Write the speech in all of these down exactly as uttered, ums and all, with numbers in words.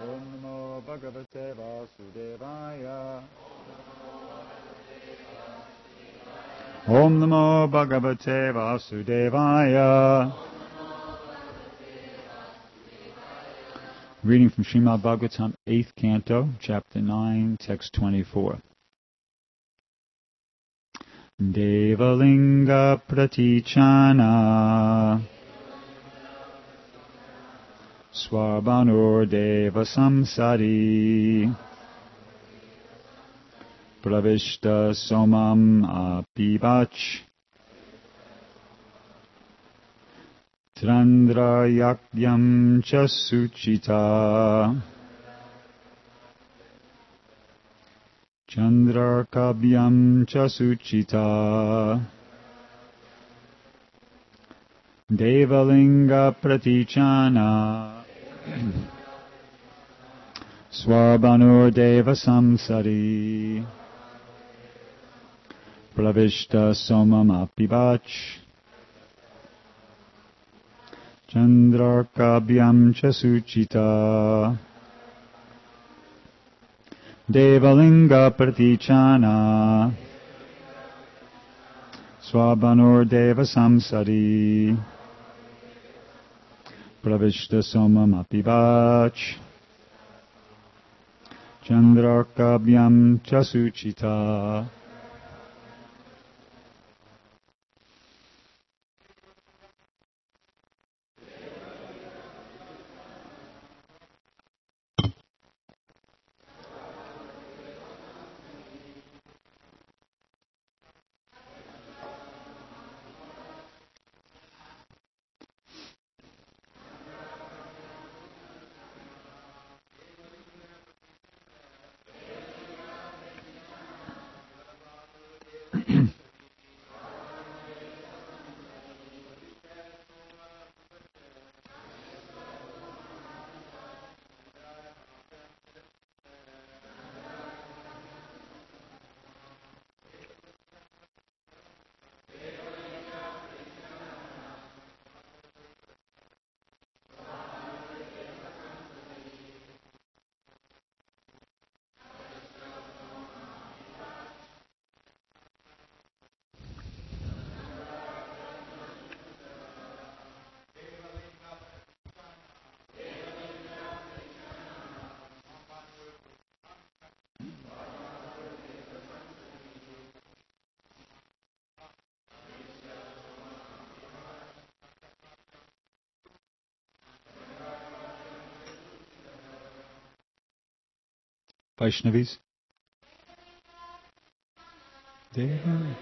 Om Namo Bhagavate Vasudevaya. Om Namo Bhagavate Vasudevaya. Reading from Srimad Bhagavatam, eighth Canto, Chapter nine, Text twenty-four. Devalinga Pratichana Swarbanur Deva Samsari Pravishta Somam Apivach Trandra Yakyam Chasuchita Chandra Kabyam Chasuchita Devalinga Pratichana Swarbanur Deva Samsari Pravishta Somam Apivach Chandra Kabyam Chasuchita Devalinga Pratichana Swarbanur Deva Samsari Pravishta Somam Apivach Chandra Kabyam Chasuchita. Vaishnavis. Deva.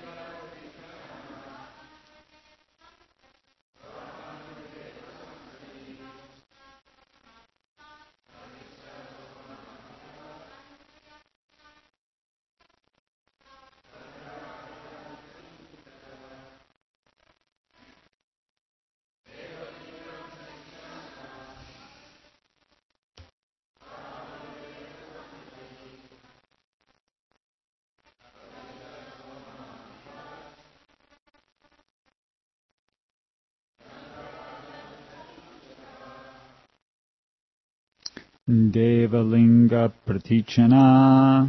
Devalinga Pratichana,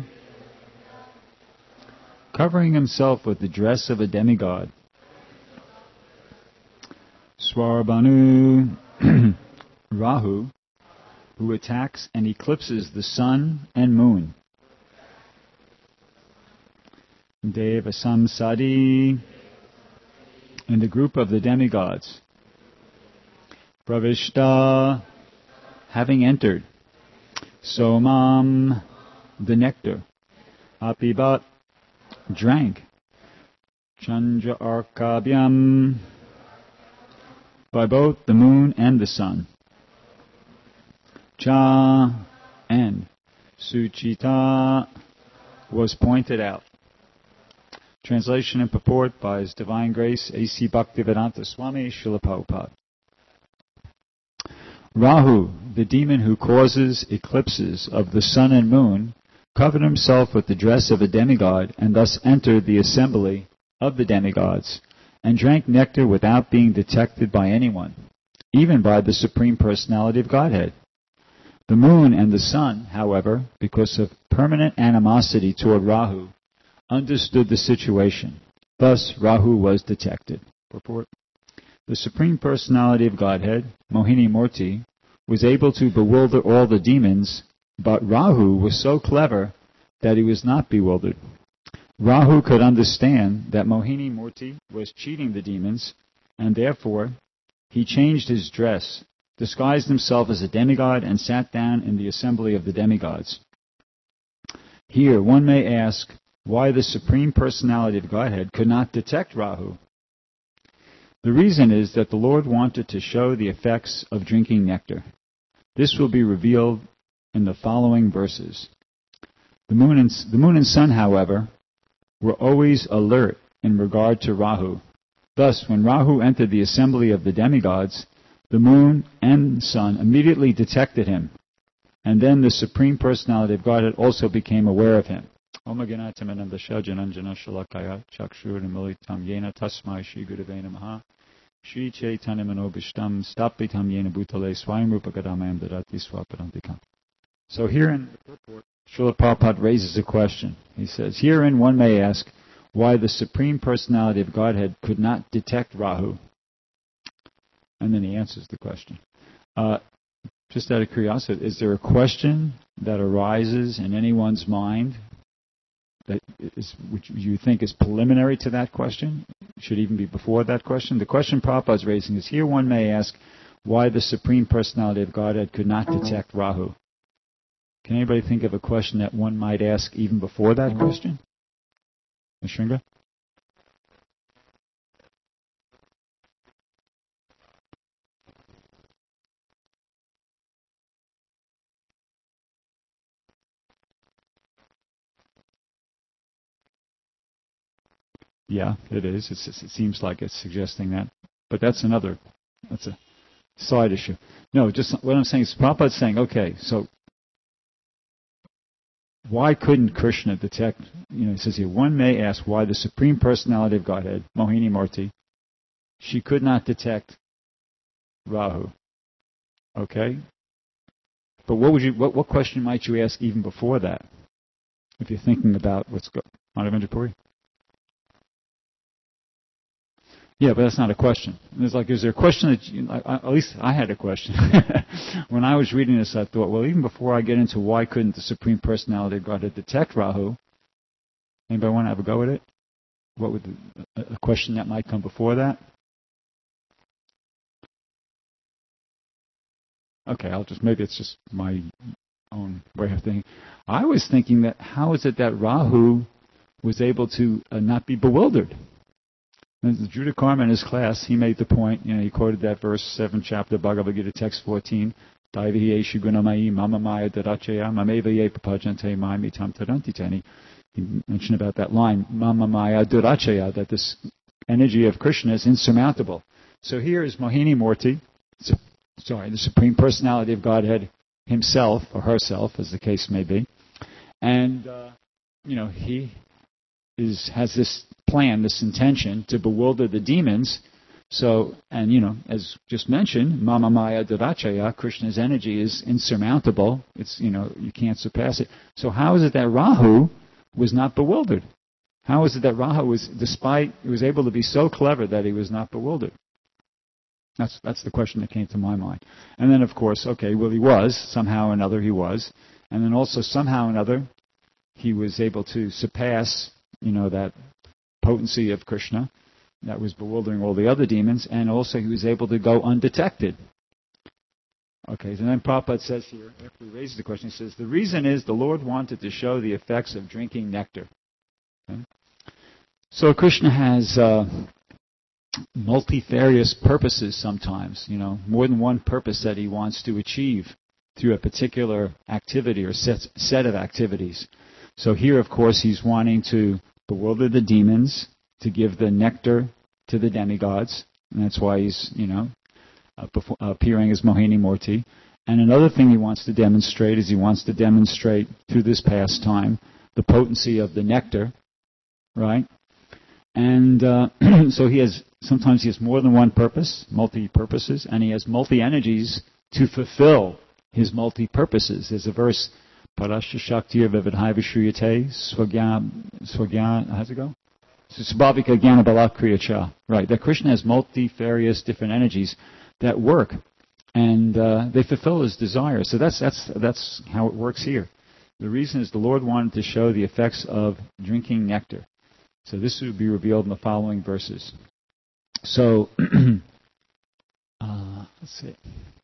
covering himself with the dress of a demigod. Swarbanu, Rahu, who attacks and eclipses the sun and moon. Deva Samsadi, and the group of the demigods. Pravishta, having entered. Somam, the nectar. Apibat, drank. Chandra Arkabyam, by both the moon and the sun. Cha, and Suchita, was pointed out. Translation and purport by His Divine Grace A C Bhaktivedanta Swami Srila Prabhupada. Rahu, the demon who causes eclipses of the sun and moon, covered himself with the dress of a demigod and thus entered the assembly of the demigods and drank nectar without being detected by anyone, even by the Supreme Personality of Godhead. The moon and the sun, however, because of permanent animosity toward Rahu, understood the situation. Thus, Rahu was detected. Purport. The Supreme Personality of Godhead, Mohini Murti, was able to bewilder all the demons, but Rahu was so clever that he was not bewildered. Rahu could understand that Mohini Murti was cheating the demons, and therefore he changed his dress, disguised himself as a demigod, and sat down in the assembly of the demigods. Here one may ask why the Supreme Personality of Godhead could not detect Rahu. The reason is that the Lord wanted to show the effects of drinking nectar. This will be revealed in the following verses. The moon and, the moon and sun, however, were always alert in regard to Rahu. Thus, when Rahu entered the assembly of the demigods, the moon and sun immediately detected him, and then the Supreme Personality of Godhead also became aware of him. Om Aganatam Anandasha Jananjana Shalakaya Chakshur Militam Yena Tasmai Shri Gurave Namaha Shri Chaitanya Manobishtam Stapitam Yena Bhutale Swayam Rupa Gadamayam Dadati Swapadantikam. So here in the purport, Srila Prabhupada raises a question. He says, herein one may ask why the Supreme Personality of Godhead could not detect Rahu. And then he answers the question. Uh, just out of curiosity, is there a question that arises in anyone's mind that is, which you think is preliminary to that question? Should even be before that question? The question Prabhupada is raising is, here one may ask why the Supreme Personality of Godhead could not detect Rahu. Can anybody think of a question that one might ask even before that question? Shringa? Yeah, it is. It's, it seems like it's suggesting that. But that's another, that's a side issue. No, just what I'm saying is, Prabhupada's saying, okay, so why couldn't Krishna detect, you know, he says here, one may ask why the Supreme Personality of Godhead, Mohini Murti, she could not detect Rahu. Okay? But what would you, what, what question might you ask even before that? If you're thinking about what's going on, Madhavendra Puri? Yeah, but that's not a question. It's like, is there a question that, you, I, at least I had a question. When I was reading this, I thought, well, even before I get into why couldn't the Supreme Personality of Godhead detect Rahu, anybody want to have a go at it? What would the, a question that might come before that? Okay, I'll just, maybe it's just my own way of thinking. I was thinking that how is it that Rahu was able to uh, not be bewildered? Judah Karma in his class, he made the point, you know, he quoted that verse, seventh chapter, Bhagavad Gita, text fourteen, Daivihi eshu gunamayi mama maya darachaya mameva ye papajante mai mitam tarantitani. He mentioned about that line, mama maya darachaya, that this energy of Krishna is insurmountable. So here is Mohini Murti, sorry, the Supreme Personality of Godhead himself, or herself, as the case may be. And, uh, you know, he is has this plan, this intention to bewilder the demons. So, and you know, as just mentioned, Mama Maya Darachaya, Krishna's energy is insurmountable. It's, you know, you can't surpass it. So how is it that Rahu was not bewildered? How is it that Rahu was, despite, he was able to be so clever that he was not bewildered? That's that's the question that came to my mind. And then, of course, okay, well, he was, somehow or another he was. And then also, somehow or another, he was able to surpass, you know, that potency of Krishna that was bewildering all the other demons, and also he was able to go undetected. Okay, and then Prabhupada says here, after he raises the question, he says, the reason is the Lord wanted to show the effects of drinking nectar. Okay? So Krishna has uh, multifarious purposes sometimes, you know, more than one purpose that he wants to achieve through a particular activity or set, set of activities. So here, of course, he's wanting to bewilder the demons, to give the nectar to the demigods, and that's why he's, you know, uh, before, uh, appearing as Mohini Murti. And another thing he wants to demonstrate is he wants to demonstrate through this pastime the potency of the nectar, right? And uh, so he has, sometimes he has more than one purpose, multi-purposes, and he has multi-energies to fulfill his multi-purposes. There's a verse, Parasya Shaktiya Vividhai Vishriyate Swagyan, Swagyan, how's it go? Subhavika Jnana Bala Kriya Cha. Right, that Krishna has multifarious different energies that work, and uh, they fulfill his desires. So that's that's that's how it works here. The reason is the Lord wanted to show the effects of drinking nectar. So this will be revealed in the following verses. So, uh, let's see.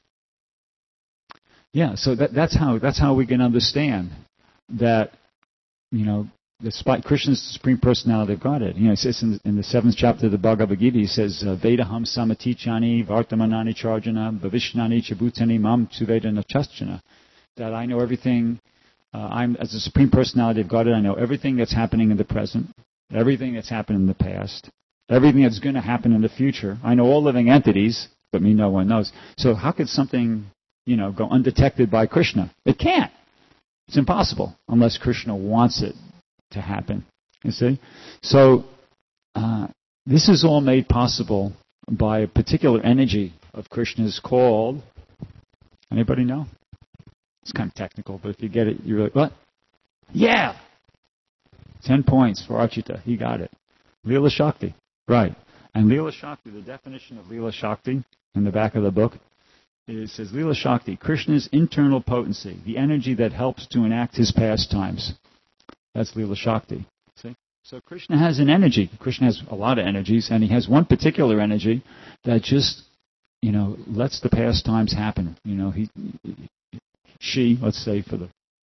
Yeah, so that, that's how that's how we can understand that, you know, despite Krishna's Supreme Personality of Godhead. You know, it says in, in the seventh chapter of the Bhagavad Gita, he says, Vedaham samatichani vartamanani charjana bhavishnani chabutani mam suvedana chaschana. That I know everything, uh, I'm as the Supreme Personality of Godhead, I know everything that's happening in the present, everything that's happened in the past, everything that's going to happen in the future. I know all living entities, but me no one knows. So how could something, you know, go undetected by Krishna? It can't. It's impossible unless Krishna wants it to happen. You see? So uh, this is all made possible by a particular energy of Krishna's called, anybody know? It's kind of technical, but if you get it, you're like, what? Yeah! Ten points for Archita. He got it. Leela Shakti. Right. And Leela Shakti, the definition of Leela Shakti in the back of the book, it says Leela Shakti, Krishna's internal potency, the energy that helps to enact his pastimes. That's Leela Shakti. See? So Krishna has an energy. Krishna has a lot of energies, and he has one particular energy that just, you know, lets the pastimes happen. You know, he, she, let's say for the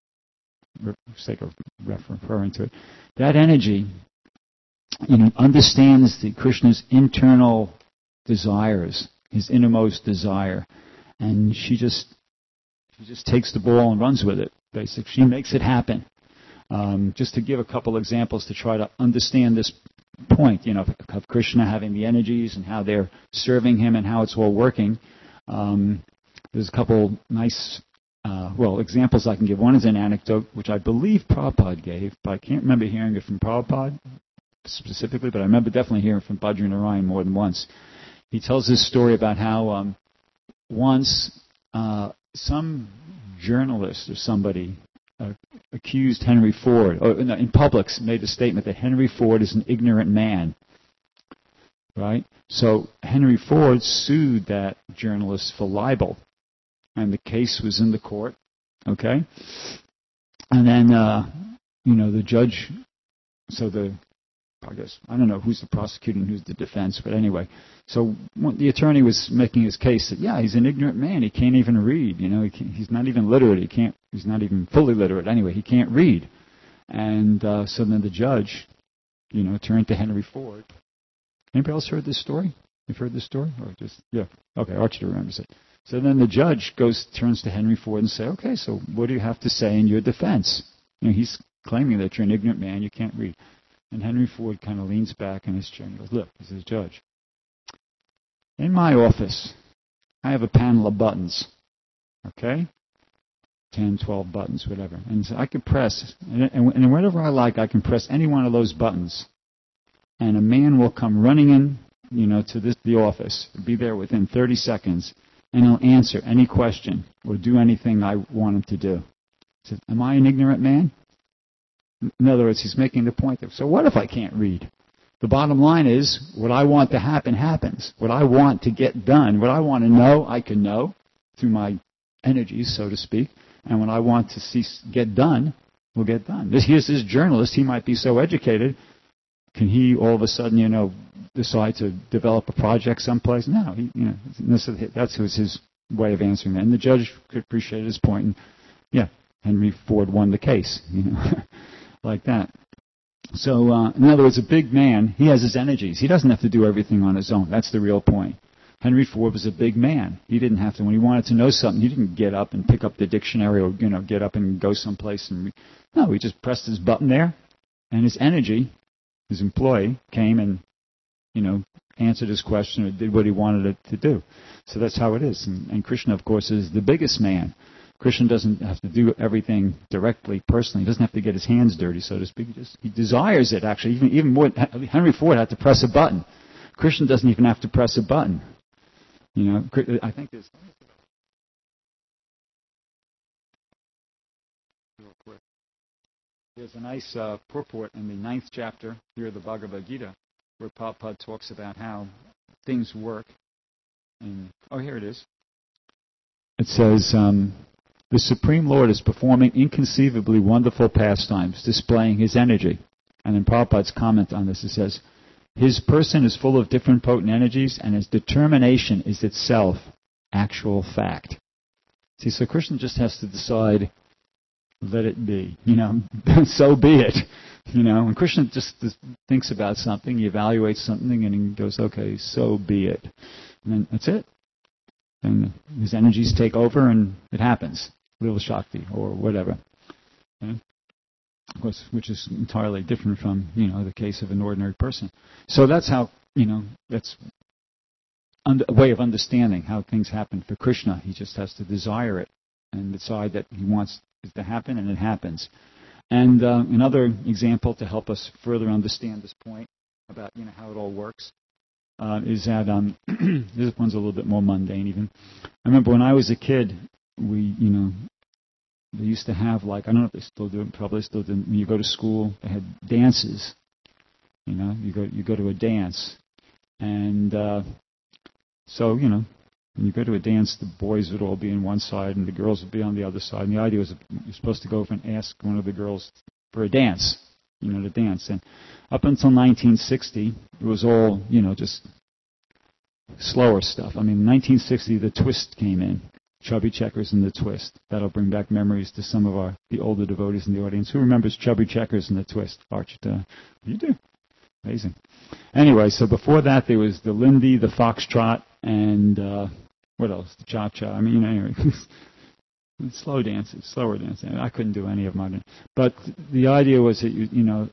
sake of referring to it, that energy, you know, understands the Krishna's internal desires, his innermost desire, and she just she just takes the ball and runs with it. Basically, she makes it happen. Um, just to give a couple examples to try to understand this point, you know, of, of Krishna having the energies and how they're serving him and how it's all working. Um, there's a couple nice, uh, well, examples I can give. One is an anecdote, which I believe Prabhupada gave, but I can't remember hearing it from Prabhupada specifically, but I remember definitely hearing from Bhadra Narayan more than once. He tells this story about how um, once uh, some journalist or somebody uh, accused Henry Ford, or no, in public made a statement that Henry Ford is an ignorant man. Right? So Henry Ford sued that journalist for libel, and the case was in the court. Okay? And then, uh, you know, the judge, so the I guess, I don't know who's the prosecutor and who's the defense, but anyway. So the attorney was making his case that, yeah, he's an ignorant man. He can't even read. You know, he can't, he's not even literate. He can't. He's not even fully literate. Anyway, he can't read. And uh, so then the judge, you know, turned to Henry Ford. Anybody else heard this story? You've heard this story? Or just, yeah. Okay, Archie remembers it. So then the judge goes, turns to Henry Ford and says, okay, so what do you have to say in your defense? You know, he's claiming that you're an ignorant man, you can't read. And Henry Ford kind of leans back in his chair and goes, look, he says, Judge, in my office, I have a panel of buttons, okay? ten, twelve buttons, whatever. And so I can press, and, and, and whenever I like, I can press any one of those buttons. And a man will come running in, you know, to this, the office, be there within thirty seconds, and he'll answer any question or do anything I want him to do. He says, am I an ignorant man? In other words, he's making the point that, so what if I can't read? The bottom line is, what I want to happen, happens. What I want to get done, what I want to know, I can know through my energies, so to speak. And what I want to see get done, will get done. This, here's this journalist, he might be so educated, can he all of a sudden, you know, decide to develop a project someplace? No, he, you know, that's his way of answering that. And the judge could appreciate his point, and yeah, Henry Ford won the case, you know. Like that. So, uh, in other words, a big man, he has his energies. He doesn't have to do everything on his own. That's the real point. Henry Ford was a big man. He didn't have to, when he wanted to know something, he didn't get up and pick up the dictionary or, you know, get up and go someplace. And re- no, he just pressed his button there, and his energy, his employee, came and, you know, answered his question or did what he wanted it to do. So that's how it is. And, and Krishna, of course, is the biggest man. Krishna doesn't have to do everything directly, personally. He doesn't have to get his hands dirty, so to speak. He, just, he desires it, actually. Even, even more, Henry Ford had to press a button. Krishna doesn't even have to press a button. You know, I think there's... There's a nice uh, purport in the ninth chapter here of the Bhagavad Gita where Prabhupada talks about how things work. And, oh, here it is. It says, um, the Supreme Lord is performing inconceivably wonderful pastimes, displaying His energy. And in Prabhupada's comment on this, it says, His person is full of different potent energies, and His determination is itself actual fact. See, so Krishna just has to decide, let it be, you know, so be it. You know, and Krishna just thinks about something, he evaluates something, and he goes, okay, so be it. And then that's it. And his energies take over, and it happens. Lila Shakti, or whatever. Okay? Of course, which is entirely different from, you know, the case of an ordinary person. So that's how, you know, that's a way of understanding how things happen for Krishna. He just has to desire it and decide that he wants it to happen, and it happens. And uh, another example to help us further understand this point about, you know, how it all works uh, is that um, this one's a little bit more mundane even. I remember when I was a kid, we, you know, they used to have, like, I don't know if they still do it, probably still do. When you go to school, they had dances. You know, you go you go to a dance, and uh, so you know, when you go to a dance, the boys would all be on one side and the girls would be on the other side. And the idea was you're supposed to go over and ask one of the girls for a dance, you know, to dance. And up until nineteen sixty, it was all, you know, just slower stuff. I mean, in nineteen sixty, the twist came in. Chubby Checkers and the Twist. That'll bring back memories to some of our the older devotees in the audience. Who remembers Chubby Checkers and the Twist? Arch, uh, you do. Amazing. Anyway, so before that there was the Lindy, the Foxtrot, and uh, what else? The Cha-Cha. I mean, anyway, slow dances, slower dances. I couldn't do any of them. But the idea was that you, you know,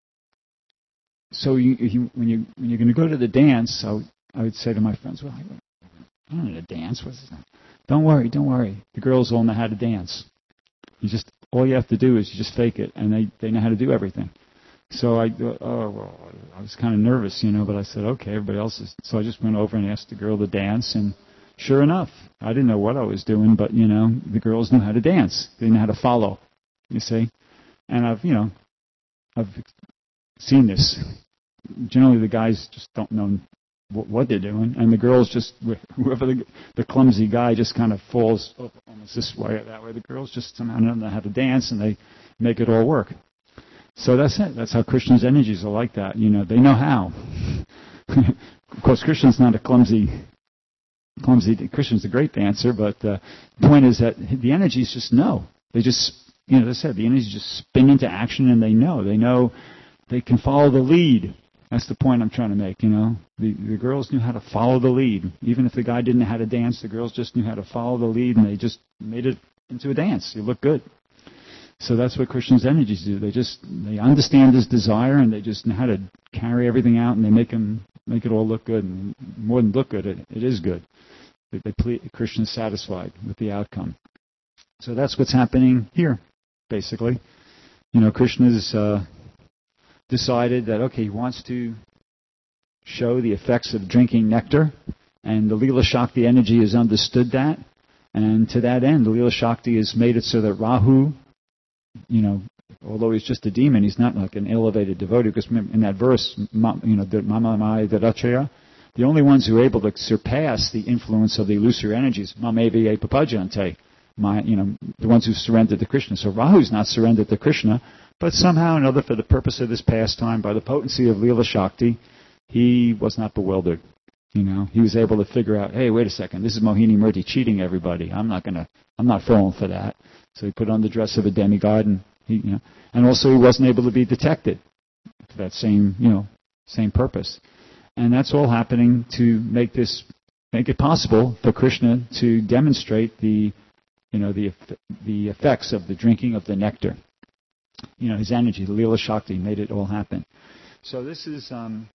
so you, you, when you when you're going to go to the dance, I would, I would say to my friends, well, I don't know how to dance. What's this? Don't worry, don't worry. The girls all know how to dance. You just all you have to do is you just fake it, and they, they know how to do everything. So I oh well, I was kind of nervous, you know, but I said okay, everybody else is. So I just went over and asked the girl to dance, and sure enough, I didn't know what I was doing, but you know, the girls knew how to dance. They knew how to follow. You see, and I've you know, I've seen this. Generally, the guys just don't know what they're doing, and the girls just, whoever the, the clumsy guy just kind of falls almost this way or that way. The girls just somehow don't know how to dance, and they make it all work. So that's it. That's how Krishna's energies are like that. You know, they know how. Of course, Krishna's not a clumsy, clumsy. Krishna's a great dancer, but uh, the point is that the energies just know. They just, you know, as I said, the energies just spin into action, and they know. They know they can follow the lead. That's the point I'm trying to make, you know. The, the girls knew how to follow the lead. Even if the guy didn't know how to dance, the girls just knew how to follow the lead, and they just made it into a dance. It looked good. So that's what Krishna's energies do. They just, they understand his desire, and they just know how to carry everything out, and they make him, make it all look good. And more than look good, it, it is good. They, they ple- Krishna's satisfied with the outcome. So that's what's happening here, basically. You know, Krishna's uh, decided that, okay, he wants to show the effects of drinking nectar, and the Lila Shakti energy has understood that, and to that end, the Lila Shakti has made it so that Rahu, you know, although he's just a demon, he's not like an elevated devotee, because in that verse, you know, Mama Maya Dadachaya, the only ones who are able to surpass the influence of the illusory energies, Mamevi Papajante, my, you know, the ones who surrendered to Krishna. So Rahu's not surrendered to Krishna, but somehow or another, for the purpose of this pastime, by the potency of Lila Shakti, he was not bewildered. You know, he was able to figure out, hey, wait a second, this is Mohini Murti cheating everybody. I'm not gonna, I'm not falling for that. So he put on the dress of a demigod, and he, you know, and also he wasn't able to be detected for that same, you know, same purpose. And that's all happening to make this, make it possible for Krishna to demonstrate the, you know, the the effects of the drinking of the nectar. You know, his energy, the Lila Shakti, made it all happen. So this is um,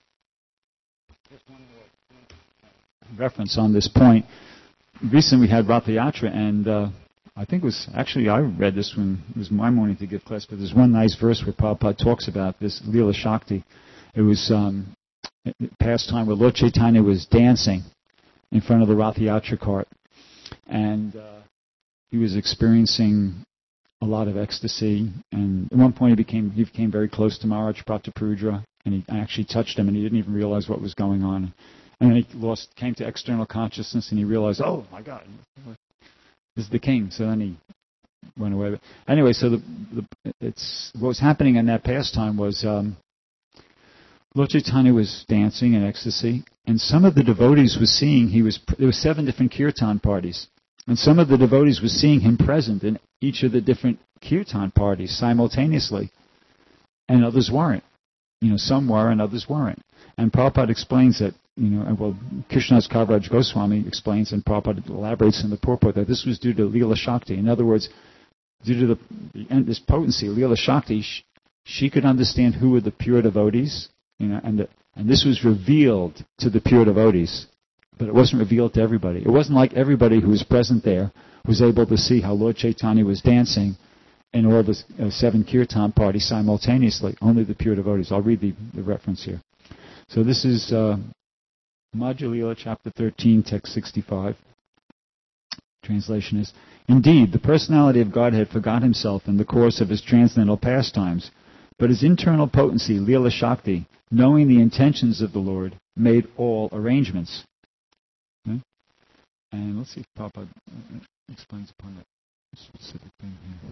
just one more reference on this point. Recently we had Ratha Yatra, and uh, I think it was, actually I read this when it was my morning to give class, but there's one nice verse where Prabhupada talks about this Lila Shakti. It was um, pastime where Lord Chaitanya was dancing in front of the Ratha Yatra cart, and uh, he was experiencing a lot of ecstasy. And at one point, he became he became very close to Maharaj Prataparudra, and he actually touched him, and he didn't even realize what was going on. And then he lost, came to external consciousness, and he realized, oh my God, this is the king. So then he went away. But anyway, so the, the it's what was happening in that pastime was um, Lord Chaitanya was dancing in ecstasy, and some of the devotees were seeing he was. There were seven different kirtan parties, and some of the devotees were seeing him present in each of the different kirtan parties simultaneously, and others weren't. You know, some were and others weren't. And Prabhupada explains that. You know, well, Krishnadas Kaviraj Goswami explains, and Prabhupada elaborates in the purport, that this was due to Leela Shakti. In other words, due to the, the this potency, Leela Shakti, she, she could understand who were the pure devotees, you know, and the, and this was revealed to the pure devotees, but it wasn't revealed to everybody. It wasn't like everybody who was present there was able to see how Lord Chaitanya was dancing in all the uh, seven kirtan parties simultaneously. Only the pure devotees. I'll read the, the reference here. So this is. Uh, Madhya Lila, chapter thirteen, text sixty-five. Translation is, indeed, the personality of Godhead forgot himself in the course of his transcendental pastimes, but his internal potency, Lila Shakti, knowing the intentions of the Lord, made all arrangements. Okay? And let's see if Papa explains upon that specific thing here.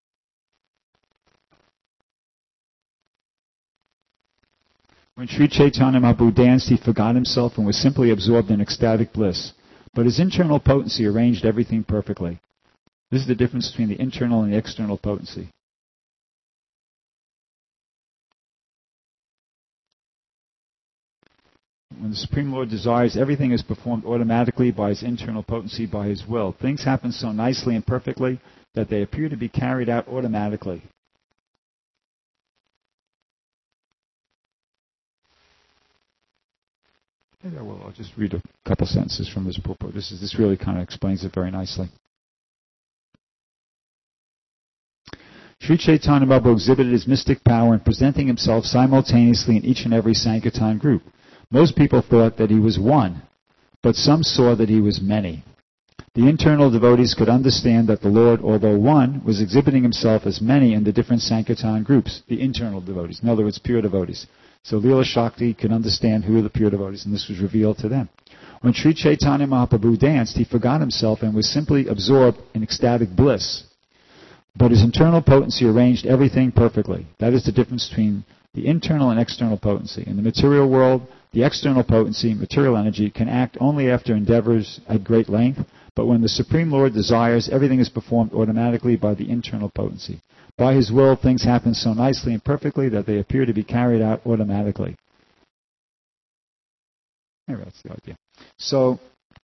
When Sri Chaitanya Mahaprabhu danced, he forgot himself and was simply absorbed in ecstatic bliss. But his internal potency arranged everything perfectly. This is the difference between the internal and the external potency. When the Supreme Lord desires, everything is performed automatically by his internal potency, by his will. Things happen so nicely and perfectly that they appear to be carried out automatically. Yeah, well, I'll just read a couple sentences from this purport. This is this really kind of explains it very nicely. Sri Chaitanya Mahaprabhu exhibited his mystic power in presenting himself simultaneously in each and every Sankirtan group. Most people thought that he was one, but some saw that he was many. The internal devotees could understand that the Lord, although one, was exhibiting himself as many in the different Sankirtan groups, the internal devotees, in other words, pure devotees. So Leela Shakti could understand who were the pure devotees, and this was revealed to them. When Sri Chaitanya Mahaprabhu danced, he forgot himself and was simply absorbed in ecstatic bliss. But his internal potency arranged everything perfectly. That is the difference between the internal and external potency. In the material world, the external potency, material energy, can act only after endeavors at great length, but when the Supreme Lord desires, everything is performed automatically by the internal potency. By his will, things happen so nicely and perfectly that they appear to be carried out automatically. Anyway, that's the idea. So,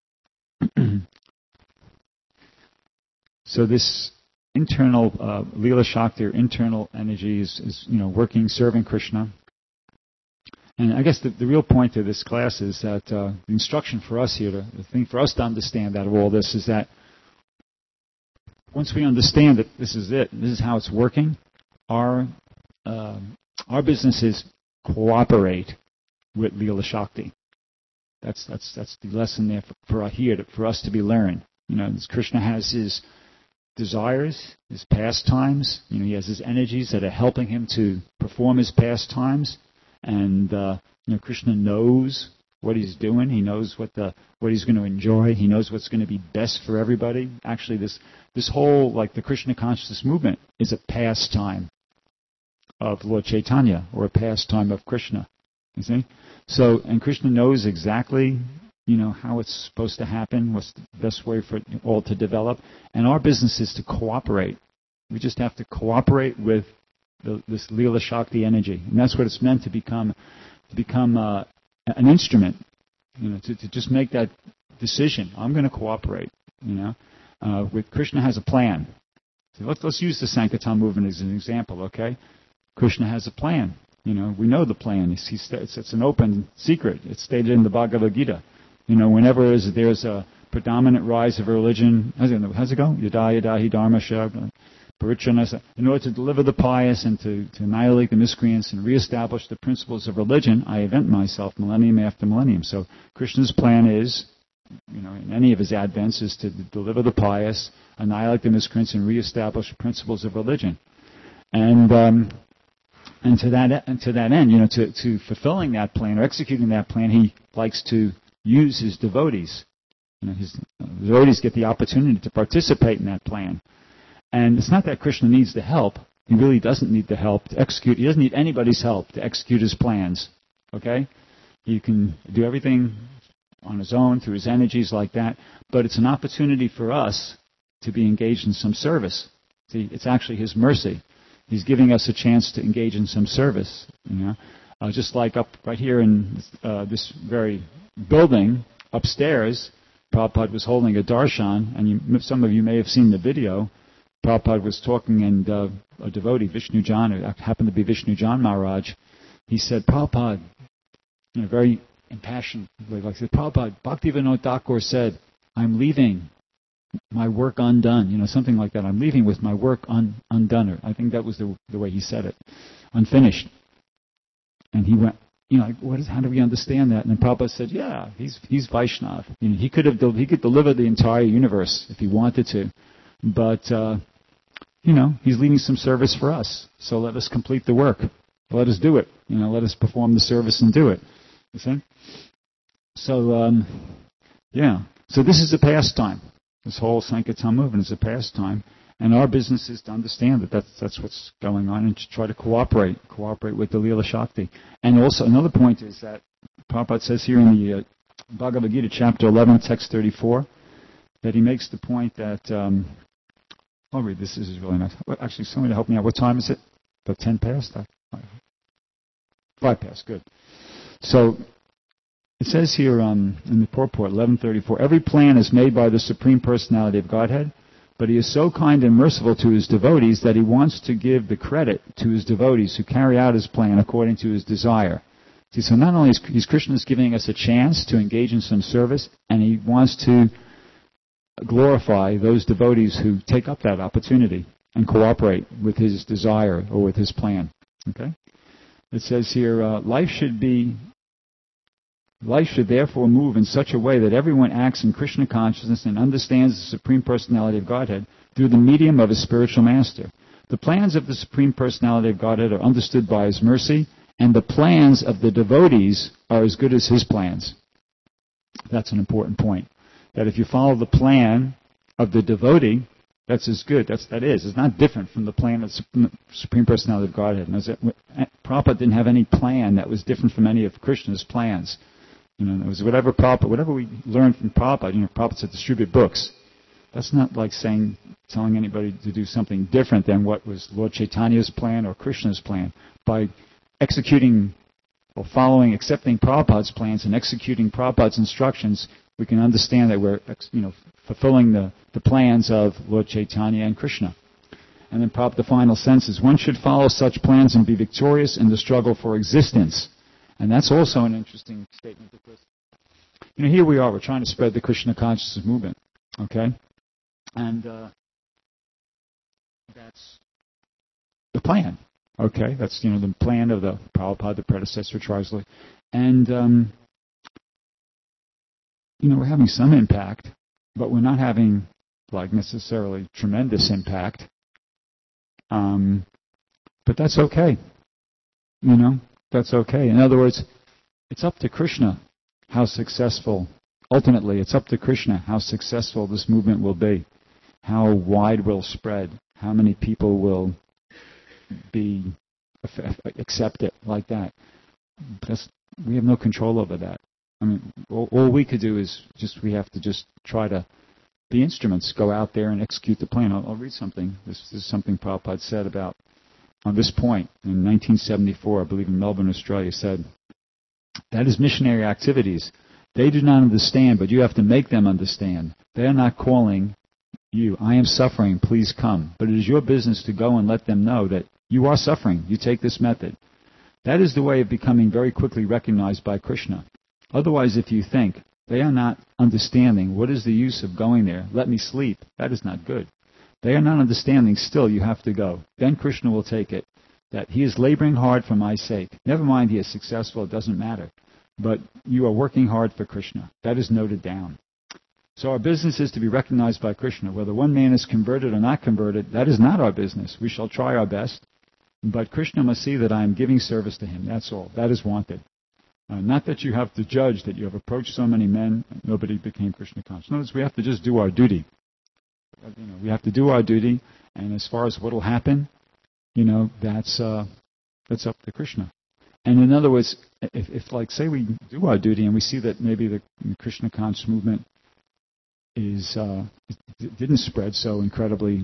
so this internal uh, Leela Shakti, or internal energy, is, is you know working, serving Krishna. And I guess the, the real point of this class is that uh, the instruction for us here, to, the thing for us to understand out of all this is that once we understand that this is it, this is how it's working, our uh, our business is cooperate with Leela Shakti. That's that's that's the lesson there for, for here to, for us to be learned. You know, Krishna has his desires, his pastimes. You know, he has his energies that are helping him to perform his pastimes, and uh, you know, Krishna knows what he's doing. He knows what the what he's going to enjoy. He knows what's going to be best for everybody. Actually, this this whole like the Krishna consciousness movement is a pastime of Lord Chaitanya, or a pastime of Krishna. You see, so and Krishna knows exactly you know how it's supposed to happen. What's the best way for it all to develop? And our business is to cooperate. We just have to cooperate with the, this Leela Shakti energy, and that's what it's meant to become. To become uh, an instrument, you know, to, to just make that decision. I'm going to cooperate, you know. Uh, with Krishna has a plan. So let's let's use the Sankirtan movement as an example, okay? Krishna has a plan. You know, we know the plan. He's, he's, it's, it's an open secret. It's stated in the Bhagavad Gita. You know, whenever is, there's a predominant rise of religion, how's it, how's it go? Yada yada hi dharma shabda. In order to deliver the pious and to, to annihilate the miscreants and reestablish the principles of religion, I event myself millennium after millennium. So Krishna's plan is, you know, in any of his advents, is to deliver the pious, annihilate the miscreants, and reestablish the principles of religion. And um, and to that and to that end, you know, to, to fulfilling that plan or executing that plan, he likes to use his devotees. You know, his uh, devotees get the opportunity to participate in that plan. And it's not that Krishna needs the help. He really doesn't need the help to execute. He doesn't need anybody's help to execute his plans. Okay? He can do everything on his own, through his energies like that. But it's an opportunity for us to be engaged in some service. See, it's actually his mercy. He's giving us a chance to engage in some service. You know, uh, just like up right here in uh, this very building upstairs, Prabhupada was holding a darshan, and you, some of you may have seen the video. Prabhupada was talking, and uh, a devotee, Vishnu Jan, it happened to be Vishnu Jan Maharaj, he said, Prabhupada, you know, very impassioned, like I said, Prabhupada, Bhaktivinoda Thakur said, I'm leaving my work undone, you know, something like that. I'm leaving with my work un, undone. Or I think that was the the way he said it, unfinished. And he went, you know, like, what is? How do we understand that? And then Prabhupada said, yeah, he's he's Vaishnav. You know, he could have he could deliver the entire universe if he wanted to, but uh, you know, he's leaving some service for us. So let us complete the work. Let us do it. You know, let us perform the service and do it. You see? So um, yeah. So this is a pastime. This whole Sankirtan movement is a pastime, and our business is to understand that that's, that's what's going on and to try to cooperate, cooperate with the Leela Shakti. And also another point is that Prabhupada says here in the uh, Bhagavad Gita, chapter eleven, text thirty-four, that he makes the point that, um, I'll read this, this is really nice. Well, actually, somebody help me out. What time is it? About ten past? Five past, good. So, it says here um, in the purport, eleven thirty-four, every plan is made by the Supreme Personality of Godhead, but he is so kind and merciful to his devotees that he wants to give the credit to his devotees who carry out his plan according to his desire. See, so not only is, is Krishna is giving us a chance to engage in some service, and he wants to glorify those devotees who take up that opportunity and cooperate with his desire or with his plan. Okay? It says here, uh, life should be Life should therefore move in such a way that everyone acts in Krishna consciousness and understands the Supreme Personality of Godhead through the medium of his spiritual master. The plans of the Supreme Personality of Godhead are understood by his mercy, and the plans of the devotees are as good as his plans. That's an important point. That if you follow the plan of the devotee, that's as good. That's, that is. It's not different from the plan of the Supreme Personality of Godhead. And Prabhupada didn't have any plan that was different from any of Krishna's plans. You know, it was whatever Prabhupada, whatever we learned from Prabhupada. You know, Prabhupada said distribute books. That's not like saying, telling anybody to do something different than what was Lord Chaitanya's plan or Krishna's plan. By executing or following, accepting Prabhupada's plans and executing Prabhupada's instructions, we can understand that we're, you know, fulfilling the, the plans of Lord Chaitanya and Krishna. And then Prabhupada, the final sense is, one should follow such plans and be victorious in the struggle for existence. And that's also an interesting statement because, you know, here we are, we're trying to spread the Krishna consciousness movement, okay? And uh, that's the plan, okay? That's, you know, the plan of the Prabhupada, the predecessor, Trisley. And, um, you know, we're having some impact, but we're not having, like, necessarily tremendous impact. Um, but that's okay, you know? That's okay. In other words, it's up to Krishna how successful, ultimately, it's up to Krishna how successful this movement will be, how wide will spread, how many people will be, accept it like that. That's, we have no control over that. I mean, all, all we could do is just, we have to just try to be instruments, go out there and execute the plan. I'll, I'll read something. This, this is something Prabhupada said about on this point, in nineteen seventy-four, I believe in Melbourne, Australia, said, that is missionary activities. They do not understand, but you have to make them understand. They are not calling you, I am suffering, please come. But it is your business to go and let them know that you are suffering. You take this method. That is the way of becoming very quickly recognized by Krishna. Otherwise, if you think, they are not understanding, what is the use of going there? Let me sleep. That is not good. They are not understanding, still you have to go. Then Krishna will take it, that he is laboring hard for my sake. Never mind he is successful, it doesn't matter. But you are working hard for Krishna. That is noted down. So our business is to be recognized by Krishna. Whether one man is converted or not converted, that is not our business. We shall try our best. But Krishna must see that I am giving service to him. That's all. That is wanted. Uh, not that you have to judge that you have approached so many men, and nobody became Krishna conscious. Notice we have to just do our duty. You know, we have to do our duty, and as far as what will happen, you know, that's uh, that's up to Krishna. And in other words, if, if like say we do our duty and we see that maybe the, the Krishna conscious movement is uh, it didn't spread so incredibly,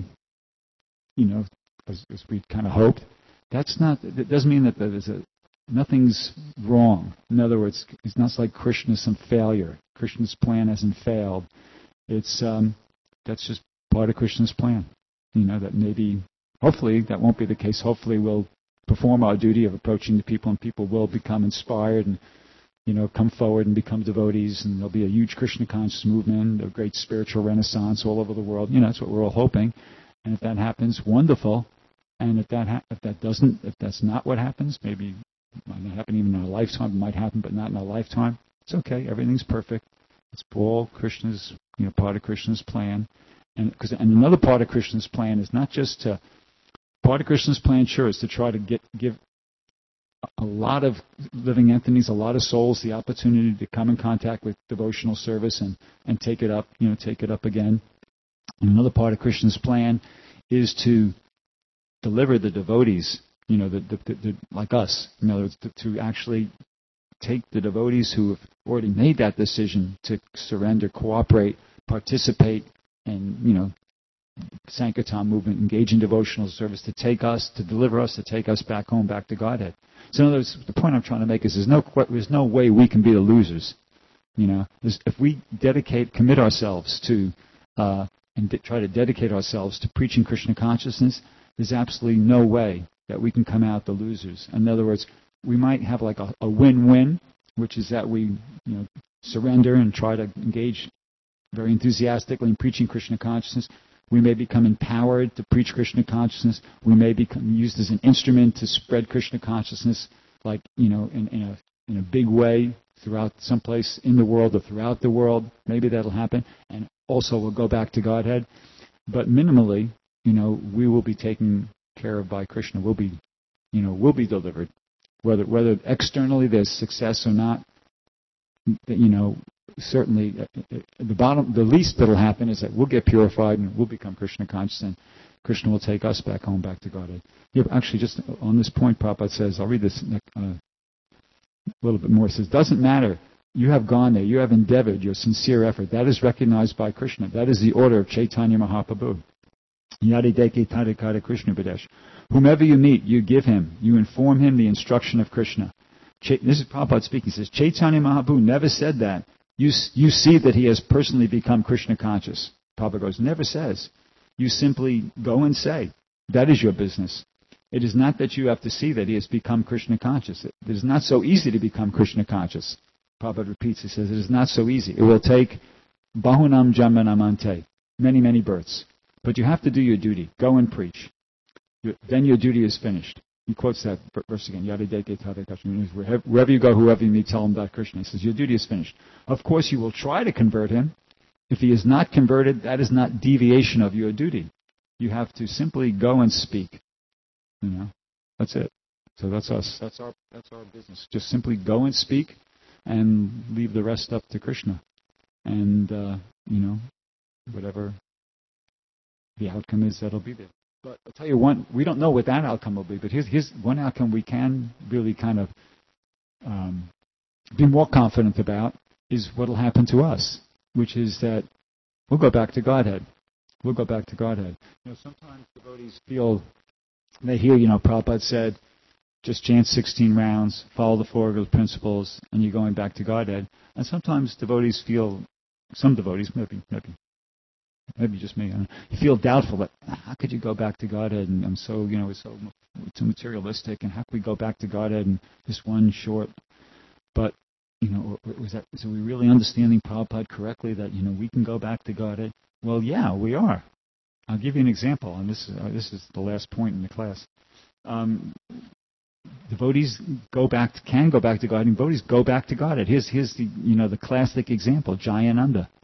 you know, as, as we kind of hoped, that's not. It doesn't mean that there's a nothing's wrong. In other words, it's not like Krishna's some failure. Krishna's plan hasn't failed. It's um, that's just part of Krishna's plan. You know, that maybe, hopefully, that won't be the case. Hopefully, we'll perform our duty of approaching the people, and people will become inspired and, you know, come forward and become devotees, and there'll be a huge Krishna conscious movement, a great spiritual renaissance all over the world. You know, that's what we're all hoping. And if that happens, wonderful. And if that ha- if that doesn't, if that's not what happens, maybe it might not happen even in our lifetime. It might happen, but not in our lifetime. It's okay. Everything's perfect. It's all Krishna's, you know, part of Krishna's plan. And because and another part of Krishna's plan is not just to part of Krishna's plan, sure, is to try to get give a lot of living entities, a lot of souls, the opportunity to come in contact with devotional service and, and take it up, you know, take it up again. And another part of Krishna's plan is to deliver the devotees, you know, the, the, the, the, like us, in other words, to, to actually take the devotees who have already made that decision to surrender, cooperate, participate, and, you know, Sankirtan movement, engage in devotional service, to take us, to deliver us, to take us back home, back to Godhead. So in other words, the point I'm trying to make is there's no there's no way we can be the losers. You know, there's, if we dedicate, commit ourselves to, uh, and de- try to dedicate ourselves to preaching Krishna consciousness, there's absolutely no way that we can come out the losers. In other words, we might have like a, a win-win, which is that we, you know, surrender and try to engage very enthusiastically in preaching Krishna consciousness. We may become empowered to preach Krishna consciousness. We may become used as an instrument to spread Krishna consciousness, like, you know, in, in a in a big way throughout someplace in the world or throughout the world. Maybe that'll happen. And also we'll go back to Godhead. But minimally, you know, we will be taken care of by Krishna. We'll be, you know, we'll be delivered. Whether whether externally there's success or not, you know, certainly the bottom, the least that'll happen is that we'll get purified and we'll become Krishna conscious, and Krishna will take us back home, back to Godhead. Yeah, actually, just on this point, Prabhupada says, I'll read this uh, a little bit more. It says, doesn't matter. You have gone there. You have endeavored your sincere effort. That is recognized by Krishna. That is the order of Chaitanya Mahaprabhu. Yadideke Tadikata Krishna Badesh. Whomever you meet, you give him. You inform him the instruction of Krishna. Ch- this is Prabhupada speaking. He says, Chaitanya Mahaprabhu never said that. You, you see that he has personally become Krishna conscious. Prabhupada goes, never says. You simply go and say, that is your business. It is not that you have to see that he has become Krishna conscious. It is not so easy to become Krishna conscious. Prabhupada repeats, he says, it is not so easy. It will take bahunam janmanam ante, many, many births. But you have to do your duty. Go and preach. Then your duty is finished. He quotes that verse again. Wherever you go, whoever you meet, tell him about Krishna. He says, your duty is finished. Of course, you will try to convert him. If he is not converted, that is not deviation of your duty. You have to simply go and speak. You know, that's it. So that's us. That's our that's our business. Just simply go and speak, and leave the rest up to Krishna. And uh, you know, whatever the outcome is, that'll be there. But I'll tell you one, we don't know what that outcome will be, but here's, here's one outcome we can really kind of um, be more confident about is what will happen to us, which is that we'll go back to Godhead. We'll go back to Godhead. You know, sometimes devotees feel, they hear, you know, Prabhupada said, just chant sixteen rounds, follow the Four Noble Principles, and you're going back to Godhead. And sometimes devotees feel, some devotees, maybe, maybe, Maybe just me. I don't know. You feel doubtful that how could you go back to Godhead? And I'm so, you know, it's so, it's so materialistic. And how could we go back to Godhead in this one short? But, you know, was that? So we really understanding Prabhupada correctly that, you know, we can go back to Godhead? Well, yeah, we are. I'll give you an example, and this is uh, this is the last point in the class. Um, devotees go back to, can go back to Godhead. And devotees go back to Godhead. Here's here's the you know the classic example, Jayananda.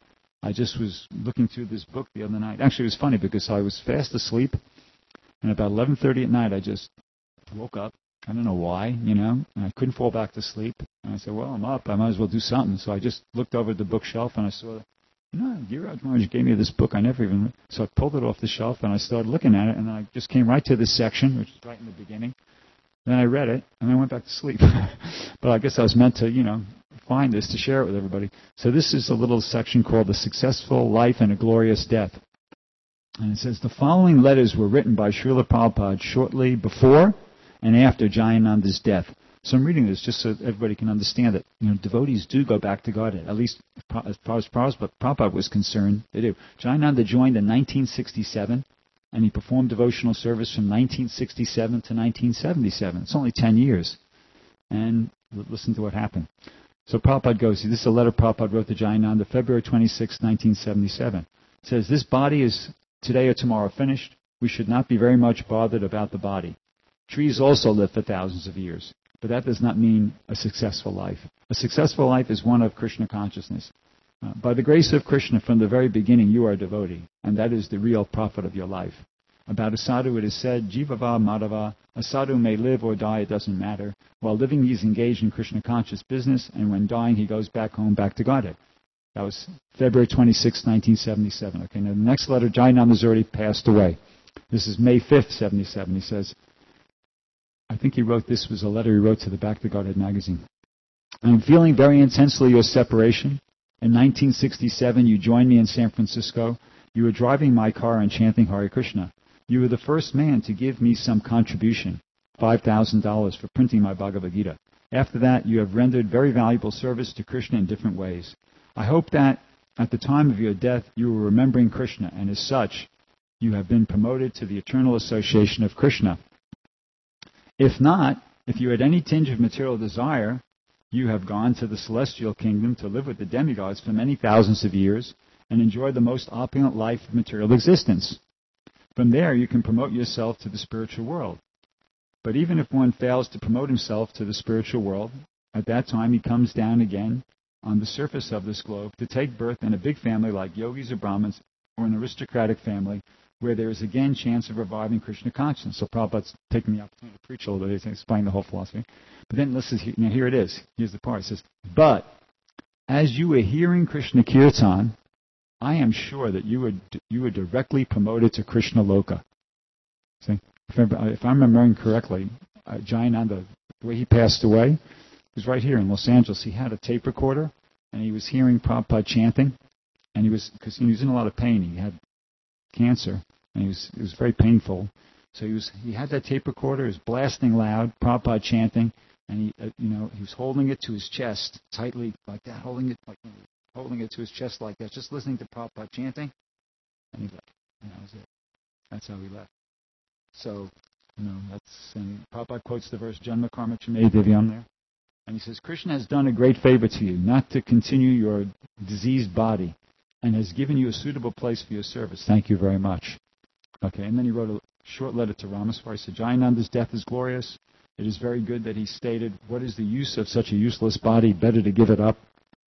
I just was looking through this book the other night. Actually, it was funny because I was fast asleep, and about eleven thirty at night, I just woke up. I don't know why, you know, and I couldn't fall back to sleep. And I said, well, I'm up. I might as well do something. So I just looked over at the bookshelf, and I saw, you know, Giriraj Maharaj gave me this book. I never even, so I pulled it off the shelf, and I started looking at it, and I just came right to this section, which is right in the beginning. Then I read it, and I went back to sleep. But I guess I was meant to, you know, find this to share it with everybody. So this is a little section called The Successful Life and a Glorious Death. And it says, the following letters were written by Srila Prabhupada shortly before and after Jayananda's death. So I'm reading this just so everybody can understand that, you know, devotees do go back to Godhead, at least as far as Prabhupada was concerned, they do. Jayananda joined in nineteen sixty-seven, and he performed devotional service from nineteen sixty-seven to nineteen seventy-seven. It's only ten years. And listen to what happened. So Prabhupada goes, this is a letter Prabhupada wrote to Jayananda, February twenty-sixth, nineteen seventy-seven. It says, this body is today or tomorrow finished. We should not be very much bothered about the body. Trees also live for thousands of years, but that does not mean a successful life. A successful life is one of Krishna consciousness. Uh, by the grace of Krishna, from the very beginning, you are a devotee, and that is the real profit of your life. About a sadhu, it is said, Jivava Madhava, a sadhu may live or die, it doesn't matter. While living, he's engaged in Krishna-conscious business, and when dying, he goes back home, back to Godhead. That was February twenty-sixth, nineteen seventy-seven. Okay, now the next letter, Jayananda's already passed away. This is May fifth, seventy-seven. He says, I think he wrote, this was a letter he wrote to the Back to Godhead magazine. I'm feeling very intensely your separation. In nineteen sixty-seven, you joined me in San Francisco. You were driving my car and chanting Hare Krishna. You were the first man to give me some contribution, five thousand dollars for printing my Bhagavad Gita. After that, you have rendered very valuable service to Krishna in different ways. I hope that at the time of your death, you were remembering Krishna, and as such, you have been promoted to the eternal association of Krishna. If not, if you had any tinge of material desire, you have gone to the celestial kingdom to live with the demigods for many thousands of years and enjoy the most opulent life of material existence. From there, you can promote yourself to the spiritual world. But even if one fails to promote himself to the spiritual world, at that time he comes down again on the surface of this globe to take birth in a big family like yogis or Brahmins, or an aristocratic family where there is again chance of reviving Krishna consciousness. So Prabhupada's taking the opportunity to preach a little bit, he's explaining the whole philosophy. But then listen, now here it is. Here's the part. It says, but as you were hearing Krishna Kirtan, I am sure that you were you were directly promoted to Krishna Loka. See, if, I, if I'm remembering correctly, uh, Jayananda, the way he passed away, was right here in Los Angeles. He had a tape recorder, and he was hearing Prabhupada chanting, and he was because he was in a lot of pain. He had cancer, and he was it was very painful. So he was he had that tape recorder, he was blasting loud, Prabhupada chanting, and he uh, you know he was holding it to his chest tightly like that, holding it like. holding it to his chest like that, just listening to Prabhupada chanting, and he left. And that was it. That's how he left. So, you know, that's, and Prabhupada quotes the verse, Janma Karma Chame Divyam there, and he says, Krishna has done a great favor to you, not to continue your diseased body, and has given you a suitable place for your service. Thank you very much. Okay, and then he wrote a short letter to Ramaswami. He said, Jayananda's death is glorious. It is very good that he stated, what is the use of such a useless body? Better to give it up.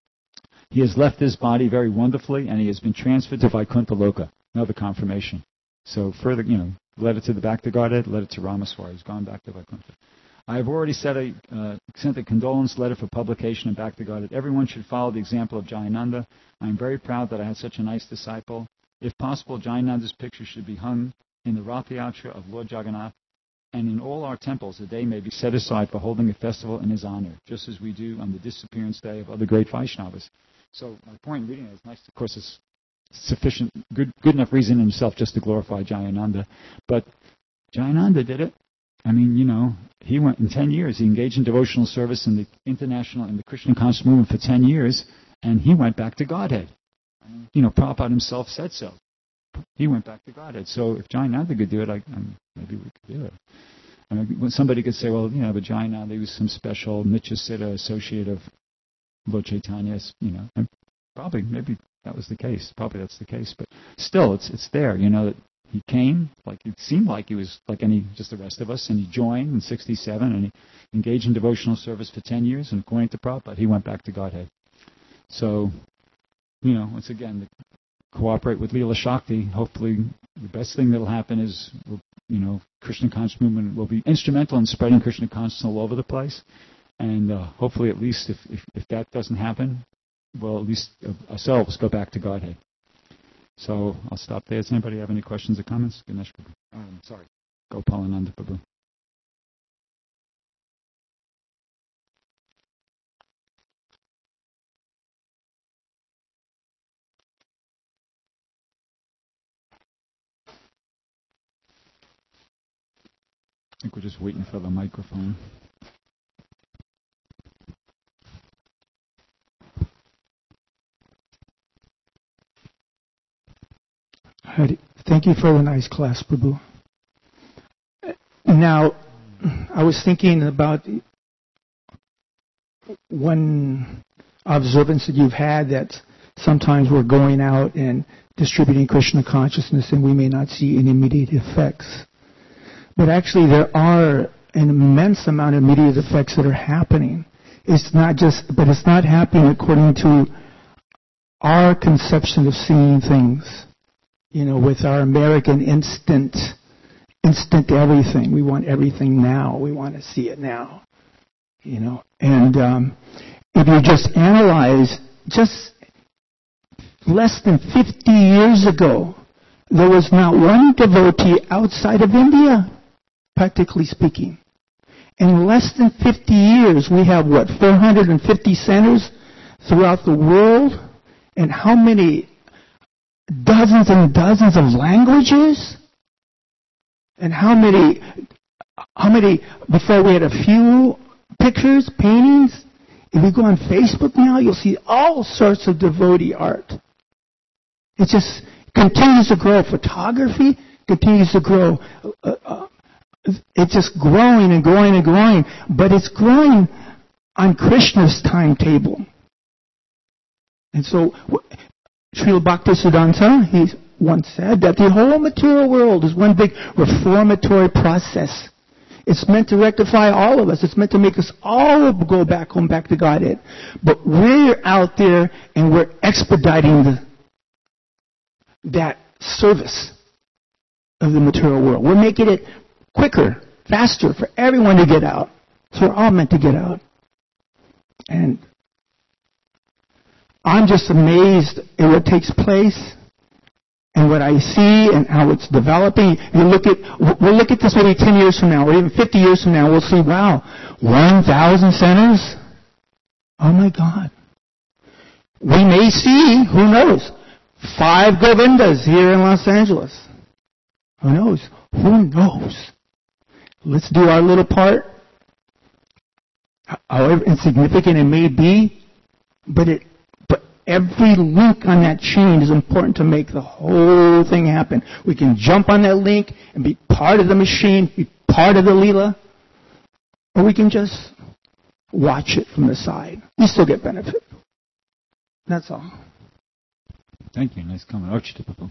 He has left his body very wonderfully, and he has been transferred to Vaikuntha Loka. Another confirmation. So further, you know, letter to the Back to Godhead, letter to Ramaswami. He's gone back to Vaikuntha. I have already sent a, uh, sent a condolence letter for publication in Back to Godhead. Everyone should follow the example of Jayananda. I am very proud that I had such a nice disciple. If possible, Jayananda's picture should be hung in the Rath Yatra of Lord Jagannath, and in all our temples a day may be set aside for holding a festival in his honor, just as we do on the disappearance day of other great Vaishnavas. So my point in reading it is nice. Of course, it's sufficient, good, good enough reason in itself just to glorify Jayananda. But Jayananda did it. I mean, you know, he went in ten years. He engaged in devotional service in the international in the Krishna conscious movement for ten years, and he went back to Godhead. You know, Prabhupada himself said so. He went back to Godhead. So if Jayananda could do it, I, I mean, maybe we could do it. I mean, somebody could say, well, you know, but Jayananda, he was some special Nityasiddha associate of Lord Chaitanya, you know, and probably, maybe that was the case. Probably that's the case. But still, it's it's there, you know, that he came, like it seemed like he was like any, just the rest of us, and he joined in sixty-seven, and he engaged in devotional service for ten years, and according to Prabhupada, he went back to Godhead. So, you know, once again, to cooperate with Leela Shakti. Hopefully, the best thing that will happen is, you know, Krishna conscious movement will be instrumental in spreading Krishna consciousness all over the place. And uh, hopefully, at least if, if, if that doesn't happen, we'll at least uh, ourselves go back to Godhead. So I'll stop there. Does anybody have any questions or comments? Ganesh Prabhu. Um, sorry. Gopalananda Prabhu. I think we're just waiting for the microphone. Thank you for the nice class, Prabhu. Now, I was thinking about one observance that you've had, that sometimes we're going out and distributing Krishna consciousness and we may not see any immediate effects. But actually there are an immense amount of immediate effects that are happening. It's not just, but it's not happening according to our conception of seeing things. You know, with our American instant, instant everything. We want everything now. We want to see it now. You know, and um, if you just analyze, just less than fifty years ago, there was not one devotee outside of India, practically speaking. In less than fifty years, we have, what, four hundred fifty centers throughout the world? And how many dozens and dozens of languages? And how many, how many, before we had a few pictures, paintings? If you go on Facebook now, you'll see all sorts of devotee art. It just continues to grow. Photography continues to grow. Uh, uh, it's just growing and growing and growing. But it's growing on Krishna's timetable. And so, Srila Bhaktisiddhanta, he once said that the whole material world is one big reformatory process. It's meant to rectify all of us. It's meant to make us all go back home, back to Godhead. But we're out there and we're expediting the, that service of the material world. We're making it quicker, faster for everyone to get out. So we're all meant to get out. And I'm just amazed at what takes place and what I see and how it's developing. You look at, we'll look at this maybe ten years from now or even fifty years from now. We'll see, wow, one thousand centers? Oh my God. We may see, who knows, five Govindas here in Los Angeles. Who knows? Who knows? Let's do our little part. However insignificant it may be, but it every link on that chain is important to make the whole thing happen. We can jump on that link and be part of the machine, be part of the Leela, or we can just watch it from the side. We still get benefit. That's all. Thank you. Nice comment. Archita Prabhu.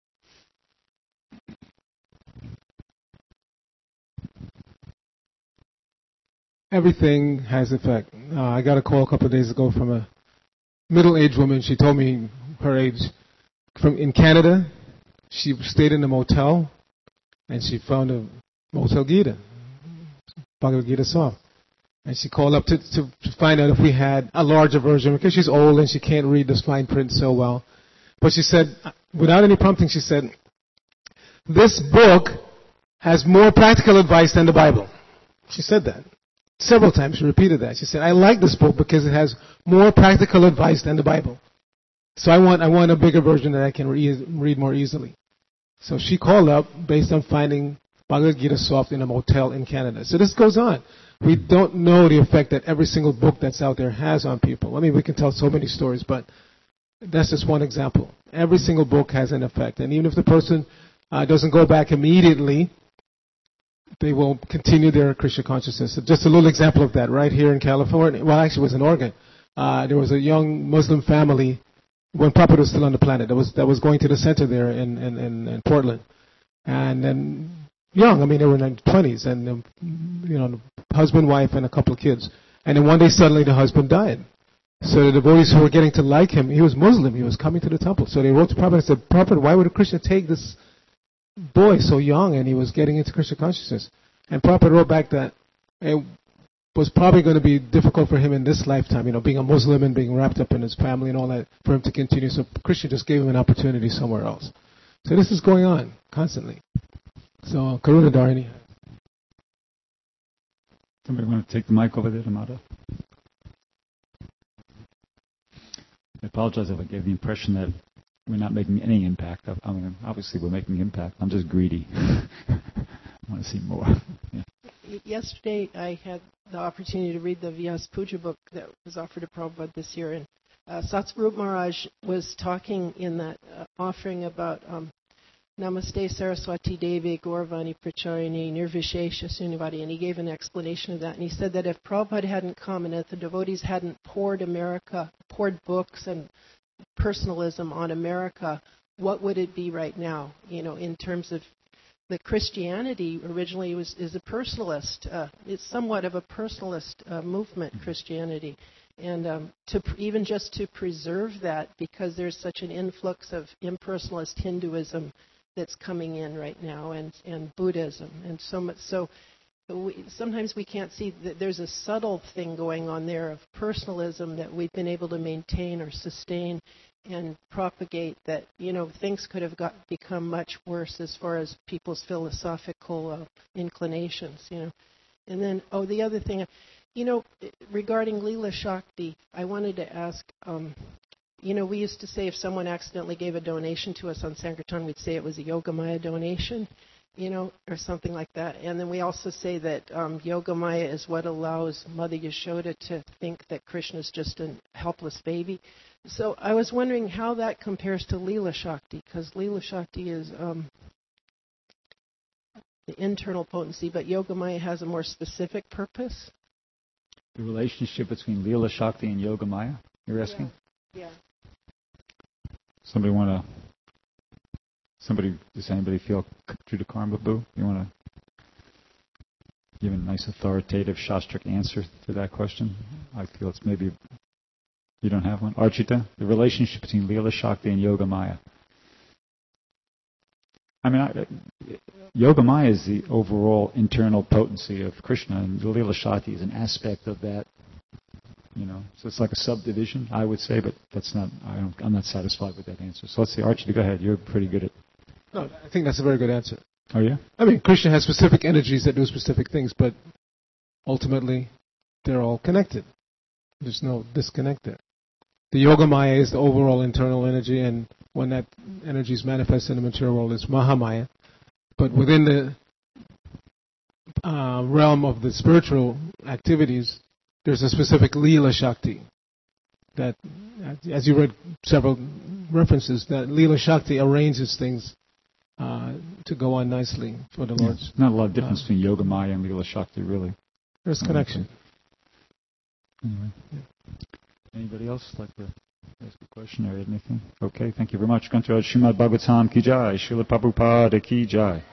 Everything has effect. Uh, I got a call a couple of days ago from a middle-aged woman. She told me her age. From in Canada, she stayed in a motel, and she found a Motel Gita, Bhagavad Gita song. And she called up to, to, to find out if we had a larger version, because she's old and she can't read the fine print so well. But she said, without any prompting, she said, this book has more practical advice than the Bible. She said that. Several times she repeated that. She said, I like this book because it has more practical advice than the Bible. So I want I want a bigger version that I can re- read more easily. So she called up based on finding Bhagavad Gita soft in a motel in Canada. So this goes on. We don't know the effect that every single book that's out there has on people. I mean, we can tell so many stories, but that's just one example. Every single book has an effect. And even if the person uh, doesn't go back immediately, they will continue their Krishna consciousness. So just a little example of that right here in California. Well, actually, it was in Oregon. Uh, there was a young Muslim family when Prabhupada was still on the planet that was that was going to the center there in in, in, in Portland, and then young. I mean, they were in their twenties, and um, you know, husband, wife, and a couple of kids. And then one day, suddenly, the husband died, So the devotees who were getting to like him, he was Muslim, he was coming to the temple. So they wrote to Prabhupada and said, Prabhupada, why would a Krishna take this boy so young and he was getting into Krishna consciousness? And Prabhupada wrote back that it was probably going to be difficult for him in this lifetime, you know, being a Muslim and being wrapped up in his family and all that, for him to continue. So Krishna just gave him an opportunity somewhere else. So this is going on constantly. So, Karuna Dharini. Somebody want to take the mic over there, Amada? I apologize if I gave the impression that we're not making any impact. I mean, obviously we're making impact. I'm just greedy. I want to see more. Yeah. Yesterday I had the opportunity to read the Vyas Puja book that was offered to Prabhupada this year, and uh, Satsvarup Maharaj was talking in that uh, offering about um, Namaste Saraswati Devi Gauravani Pracharini Nirvishesha Sunyavadi, and he gave an explanation of that. And he said that if Prabhupada hadn't come and if the devotees hadn't poured America, poured books and personalism on America, what would it be right now? You know, in terms of the Christianity originally was is a personalist. Uh, it's somewhat of a personalist uh, movement, Christianity. And um, to even just to preserve that, because there's such an influx of impersonalist Hinduism that's coming in right now, and, and Buddhism, and so much. So we, sometimes we can't see that there's a subtle thing going on there of personalism that we've been able to maintain or sustain and propagate. That, you know, things could have got become much worse as far as people's philosophical uh, inclinations. You know, and then oh, the other thing, you know, regarding Leela Shakti, I wanted to ask. Um, You know, we used to say if someone accidentally gave a donation to us on Sankirtan, we'd say it was a Yogamaya donation, you know, or something like that. And then we also say that um, Yogamaya is what allows Mother Yashoda to think that Krishna is just a helpless baby. So I was wondering how that compares to Leela Shakti, because Leela Shakti is um, the internal potency, but Yogamaya has a more specific purpose. The relationship between Leela Shakti and Yogamaya, you're asking? Yeah. yeah. Somebody want to, somebody, does anybody feel Judah Karmaboo? You want to give a nice authoritative Shastric answer to that question? I feel it's maybe, you don't have one? Archita, the relationship between Leela Shakti and Yogamaya. I mean, I, Yogamaya is the overall internal potency of Krishna, and Leela Shakti is an aspect of that. You know, so it's like a subdivision, I would say, but that's not. I don't, I'm not satisfied with that answer. So let's see, Archie, go ahead. You're pretty good at. No, I think that's a very good answer. Oh yeah. I mean, Krishna has specific energies that do specific things, but ultimately, they're all connected. There's no disconnect there. The Yogamaya is the overall internal energy, and when that energy is manifested in the material world, it's Mahamaya. But within the uh, realm of the spiritual activities, there's a specific Leela Shakti that, as you read several references, that Leela Shakti arranges things uh, to go on nicely for the yeah. Lord. Not a lot of difference uh, between Yogamaya and Leela Shakti, really. There's connection. Anyway. Yeah. Anybody else like to ask a question or anything? Okay, thank you very much. Grantaraj Srimad Bhagavatam Ki Jai, Srila Prabhupada Ki Jai.